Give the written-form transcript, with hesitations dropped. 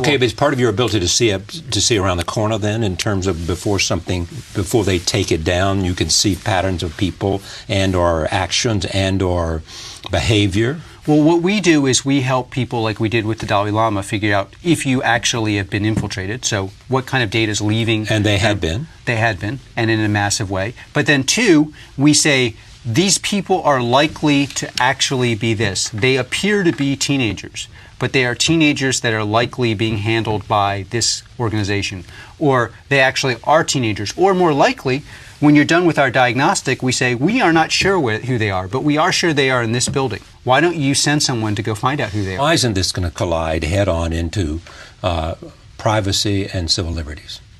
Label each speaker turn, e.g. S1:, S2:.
S1: Okay, but it's part of your ability to see around the corner then, in terms of before they take it down, you can see patterns of people and or actions and or behavior.
S2: Well, what we do is we help people, like we did with the Dalai Lama, figure out if you actually have been infiltrated. So what kind of data is leaving.
S1: And they had been.
S2: They had been, and in a massive way. But then two, we say these people are likely to actually be this. They appear to be teenagers, but they are teenagers that are likely being handled by this organization. Or they actually are teenagers. Or more likely, when you're done with our diagnostic, we say, we are not sure who they are, but we are sure they are in this building. Why don't you send someone to go find out who they are?
S1: Why isn't this going to collide head on into privacy and civil liberties?